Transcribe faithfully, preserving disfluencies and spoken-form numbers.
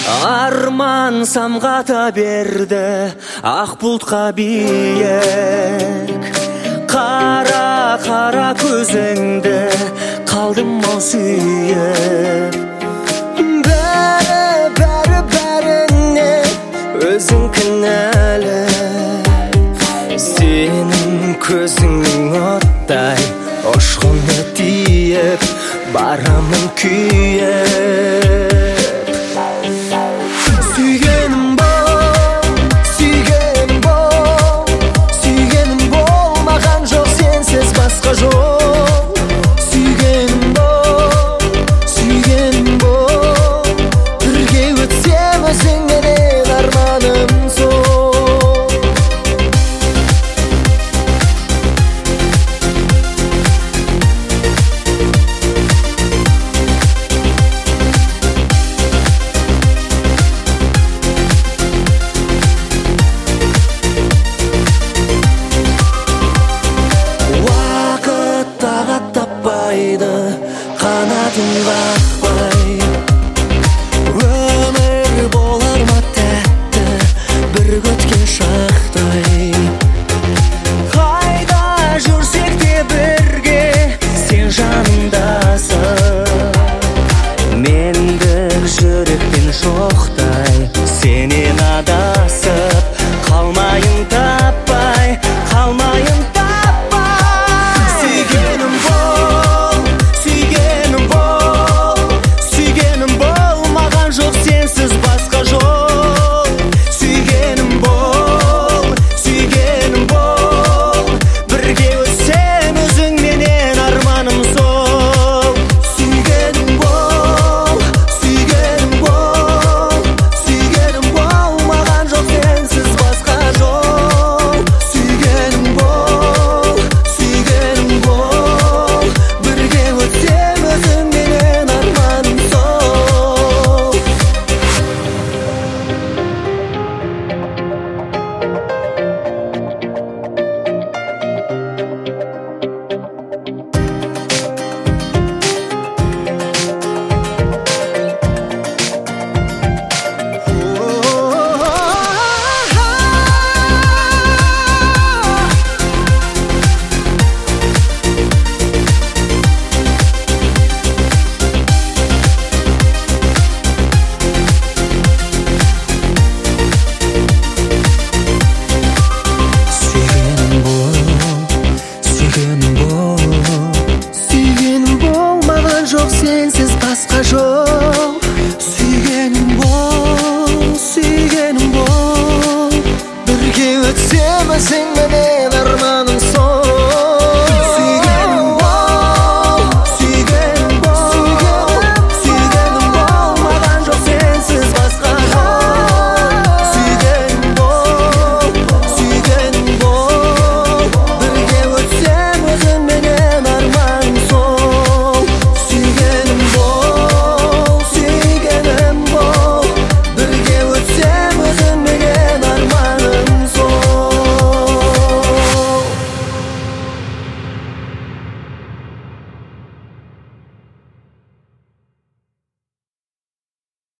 Арман самғата берді ақ бұлтқа биік. Қара қара көзіңді қалдым ау сүйіп. Бәрі бәрі бәріне өзің кінәлі. Сенің көзіңнің оттай ұшқыны тиіп, барамын күйіп. Сүйгенім бол, сүйгенім бол, сүйгенім бол, маған жоқ сенсіз басқа жол. Сүйгенім бол, сүйгенім бол, бірге өтсем өзіңменен арманым сол. Қанатын қақпай, өмір болар ма тәтті бір күткен шақтай. Қайда жүрсек те бірге сен жанымдасың. Мендік жүрекпен жоқтай сенен адасып, қалмайын таппай, қалмайын таппай. Сүйгенім бол, сүйгенім бол, сүйгенім бол, маған жоқ сенсіз басқа жол. Сүйгенім бол, сүйгенім бол, бірге өтсем өзіңменен арманым сол. Сүйгенім бол, сүйгенім бол, сүйгенім бол, маған жоқ сенсіз басқа жол. Сүйгенім бол, сүйгенім бол, бірге өтсем өзіңменен арманым сол. Сүйгенім бол, сүйгенім бол, сүйгенім бол, маған жоқ сенсіз басқа жол.